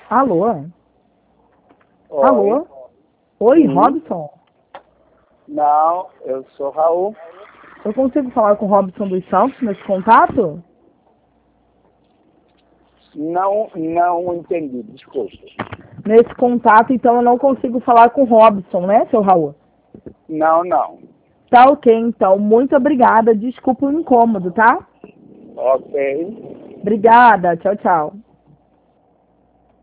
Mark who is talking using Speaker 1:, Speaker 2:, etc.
Speaker 1: Alô?
Speaker 2: Oi.
Speaker 1: Alô? Oi,
Speaker 2: Sim.
Speaker 1: Robson?
Speaker 2: Não, eu sou Raul.
Speaker 1: Eu consigo falar com o Robson dos Santos nesse contato?
Speaker 2: Não entendi, desculpa.
Speaker 1: Nesse contato, então, eu não consigo falar com o Robson, né, seu Raul?
Speaker 2: Não.
Speaker 1: Tá ok, então. Muito obrigada. Desculpa o incômodo, tá?
Speaker 2: Ok.
Speaker 1: Obrigada. Tchau, tchau.